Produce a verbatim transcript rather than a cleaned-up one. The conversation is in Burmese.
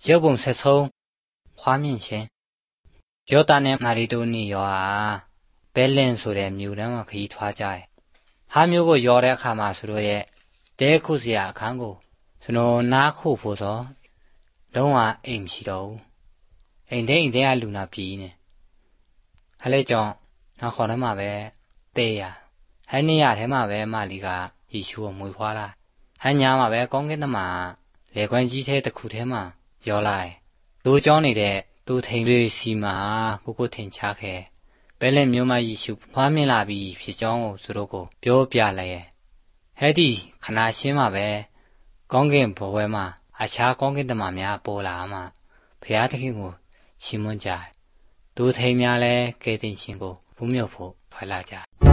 ရုပ်ပုံဆက်ဆုံးခွားမြင့်ရှင်ယောတာနဲ့မာရီတိုနီရောဟာဘဲလင်းဆိုတဲ့မြို့တန်းမှာခရီးထွားကြတယ်။ဟာမျိုးကိုရောတဲ့အခါမှာဆိုတော့ရဲ့တဲခုစရာအခန်းကိုကျွန်တော်နားခုဖို့ဆိုလုံးဝအိမ်မရှိတော့ဘူး။အိမ်တဲ့အိမ်တဲ့ကလူနာပြည်နေ။ဟဲ့လေကြောင့်နောက်ခေါ်ထဲမှာပဲတဲရ။ဟဲ့နေရထဲမှာပဲမာလီကယေရှုကိုမွေးဖွားလာ။ဟဲ့ညာမှာပဲကောင်းကင်သမားလေကွမ်းကြီးထဲတစ်ခုထဲမှာရောလာတယ်။တို့ကြောင်းနေတဲ့သူထိန်လေးစီမှာကိုကိုထင်ချခဲ့ဘဲလက်မျိုးမယေရှုဖွားမြင်လာပြီးဖြစ်ကြောင်းကိုသူတို့ကိုပြောပြလိုက်ရဲ့ဟဲ့ဒီခနာရှင်းမှာပဲကောင်းကင်ဘဝဲမှာအခြားကောင်းကင်တမန်များပေါ်လာမှာဘုရားသခင်ကိုရှင်းမွန်းကြသူထိန်များလဲကဲတင်ရှင်ကိုဘုံမြောက်ဖို့ထွက်လာကြ